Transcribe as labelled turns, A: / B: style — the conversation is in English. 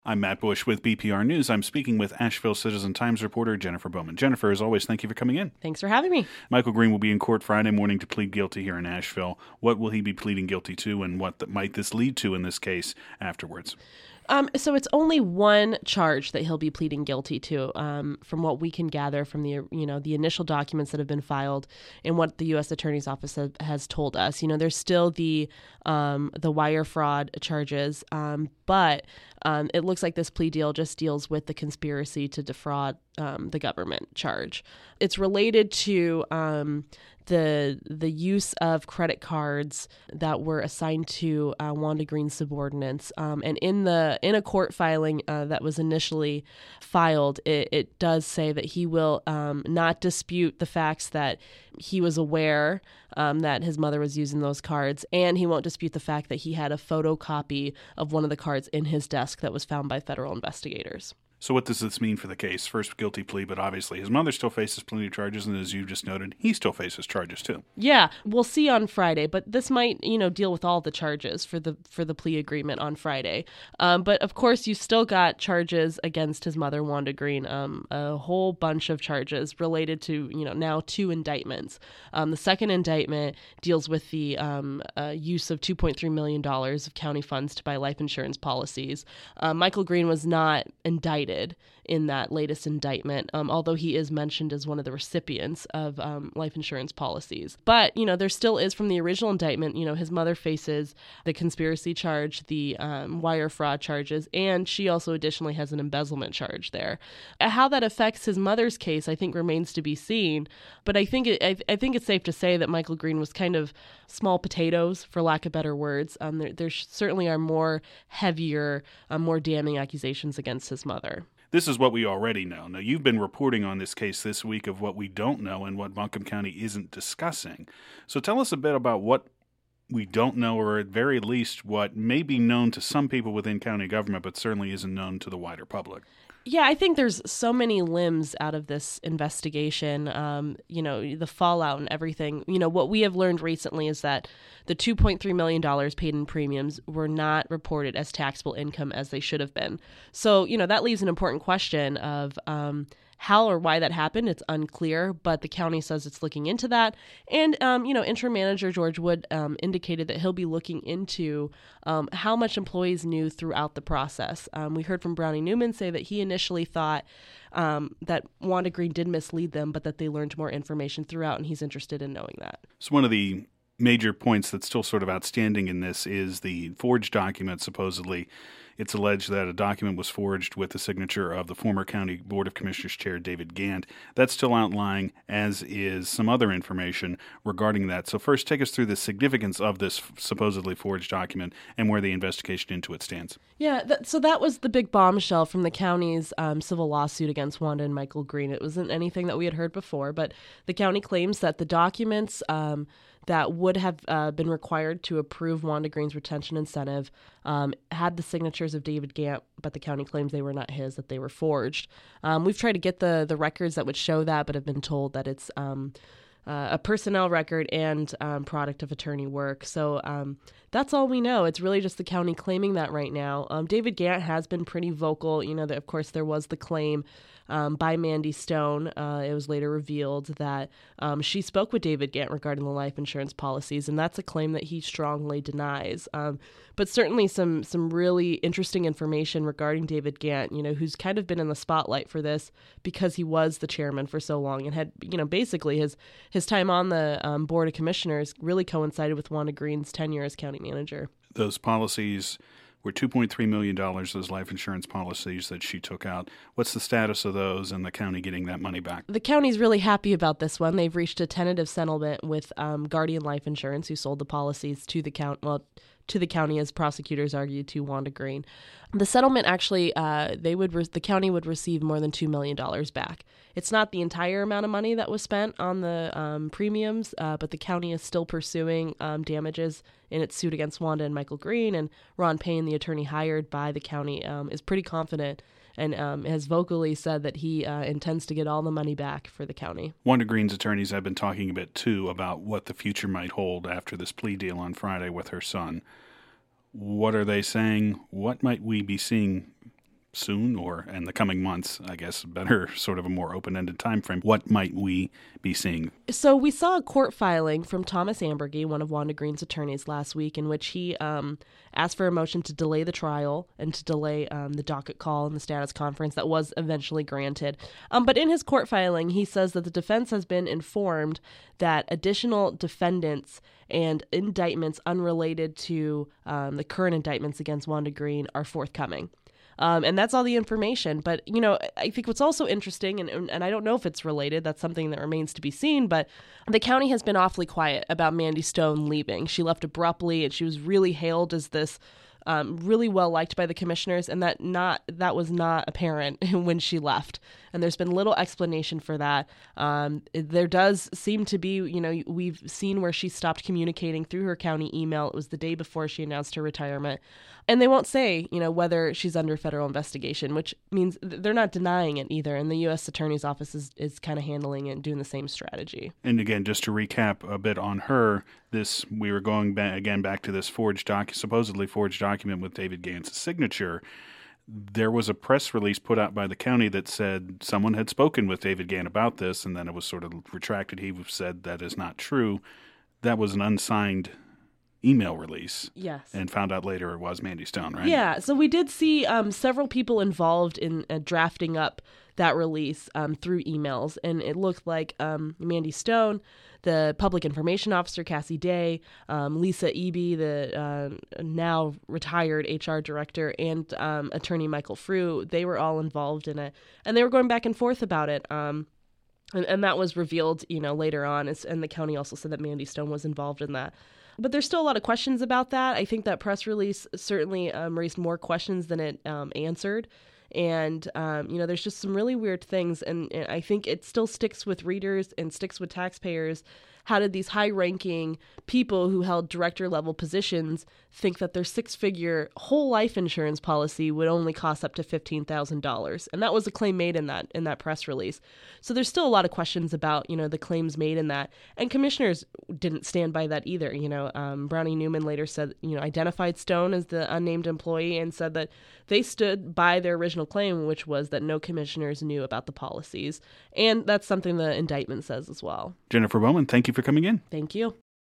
A: I'm Matt Bush with BPR News. I'm speaking with Asheville Citizen-Times reporter Jennifer Bowman. Jennifer, as always, thank you for coming in.
B: Thanks for having me.
A: Michael Green will be in court Friday morning to plead guilty here in Asheville. What will he be pleading guilty to, and what might this lead to in this case afterwards?
B: So it's only one charge that he'll be pleading guilty to, from what we can gather from the initial documents that have been filed and what the U.S. Attorney's Office has told us. There's still the wire fraud charges, but it looks like this plea deal just deals with the conspiracy to defraud the government charge. It's related to the use of credit cards that were assigned to Wanda Green's subordinates, and in a court filing that was initially filed, it does say that he will not dispute the facts that he was aware that his mother was using those cards, and he won't dispute the fact that he had a photocopy of one of the cards in his desk that was found by federal investigators.
A: So what does this mean for the case? First guilty plea, but obviously his mother still faces plenty of charges, and as you just noted, he still faces charges too.
B: Yeah, we'll see on Friday, but this might, deal with all the charges for the plea agreement on Friday. But of course, you still got charges against his mother, Wanda Green, a whole bunch of charges related to, now 2 indictments. The second indictment deals with the use of $2.3 million of county funds to buy life insurance policies. Michael Green was not indicted in that latest indictment, although he is mentioned as one of the recipients of life insurance policies. But, there still is from the original indictment, his mother faces the conspiracy charge, the wire fraud charges, and she also additionally has an embezzlement charge there. How that affects his mother's case, I think, remains to be seen. But I think it's safe to say that Michael Green was kind of small potatoes, for lack of better words. There certainly are more heavier, more damning accusations against his mother.
A: This is what we already know. Now, you've been reporting on this case this week of what we don't know and what Buncombe County isn't discussing. So tell us a bit about what we don't know, or at very least what may be known to some people within county government, but certainly isn't known to the wider public.
B: Yeah, I think there's so many limbs out of this investigation, the fallout and everything. What we have learned recently is that the $2.3 million paid in premiums were not reported as taxable income as they should have been. So, that leaves an important question of how or why that happened. It's unclear, but the county says it's looking into that. And, interim manager George Wood indicated that he'll be looking into how much employees knew throughout the process. We heard from Brownie Newman say that he initially thought that Wanda Green did mislead them, but that they learned more information throughout, and he's interested in knowing that.
A: So one of the major points that's still sort of outstanding in this is the forged document, supposedly. It's alleged that a document was forged with the signature of the former County Board of Commissioners Chair David Gant. That's still outlying, as is some other information regarding that. So first, take us through the significance of this supposedly forged document and where the investigation into it stands.
B: Yeah, so that was the big bombshell from the county's civil lawsuit against Wanda and Michael Green. It wasn't anything that we had heard before, but the county claims that the documents that would have been required to approve Wanda Green's retention incentive had the signatures of David Gant, but the county claims they were not his, that they were forged. We've tried to get the records that would show that, but have been told that it's a personnel record and product of attorney work. So that's all we know. It's really just the county claiming that right now. David Gant has been pretty vocal. That, of course, there was the claim by Mandy Stone. It was later revealed that she spoke with David Gant regarding the life insurance policies, and that's a claim that he strongly denies. But certainly some really interesting information regarding David Gant, who's kind of been in the spotlight for this because he was the chairman for so long and had, basically his time on the Board of Commissioners really coincided with Wanda Green's tenure as county manager.
A: Those policies were $2.3 million, those life insurance policies that she took out. What's the status of those and the county getting that money back?
B: The county's really happy about this one. They've reached a tentative settlement with Guardian Life Insurance, who sold the policies to the county, as prosecutors argued, to Wanda Green. The settlement actually, the county would receive more than $2 million back. It's not the entire amount of money that was spent on the premiums, but the county is still pursuing damages in its suit against Wanda and Michael Green. And Ron Payne, the attorney hired by the county, is pretty confident and has vocally said that he intends to get all the money back for the county.
A: Wanda Green's attorneys have been talking a bit, too, about what the future might hold after this plea deal on Friday with her son. What are they saying? What might we be seeing soon or in the coming months, I guess, better sort of a more open-ended time frame. What might we be seeing?
B: So we saw a court filing from Thomas Ambergy, one of Wanda Green's attorneys, last week, in which he asked for a motion to delay the trial and to delay the docket call and the status conference that was eventually granted. But in his court filing, he says that the defense has been informed that additional defendants and indictments unrelated to the current indictments against Wanda Green are forthcoming. And that's all the information. But, I think what's also interesting, and I don't know if it's related, that's something that remains to be seen, but the county has been awfully quiet about Mandy Stone leaving. She left abruptly, and she was really hailed as this really well liked by the commissioners, and that was not apparent when she left. And there's been little explanation for that. There does seem to be, we've seen where she stopped communicating through her county email. It was the day before she announced her retirement. And they won't say, whether she's under federal investigation, which means they're not denying it either. And the U.S. Attorney's Office is kind of handling it and doing the same strategy.
A: And again, just to recap a bit on her, we were going back to this supposedly forged document with David Gantz's signature. There was a press release put out by the county that said someone had spoken with David Gant about this, and then it was sort of retracted. He said that is not true. That was an unsigned email release.
B: Yes.
A: And found out later it was Mandy Stone, right?
B: Yeah. So we did see several people involved in drafting up that release through emails. And it looked like Mandy Stone, the public information officer, Cassie Day, Lisa Eby, the now retired HR director, and attorney Michael Frew, they were all involved in it. And they were going back and forth about it. And that was revealed, later on. And the county also said that Mandy Stone was involved in that. But there's still a lot of questions about that. I think that press release certainly raised more questions than it answered. And, there's just some really weird things. And I think it still sticks with readers and sticks with taxpayers. How did these high-ranking people who held director-level positions think that their six-figure whole life insurance policy would only cost up to $15,000? And that was a claim made in that press release. So there's still a lot of questions about, the claims made in that. And commissioners didn't stand by that either. Brownie Newman later said, identified Stone as the unnamed employee and said that they stood by their original claim, which was that no commissioners knew about the policies. And that's something the indictment says as well.
A: Jennifer Bowman, thank you for coming in.
B: Thank you.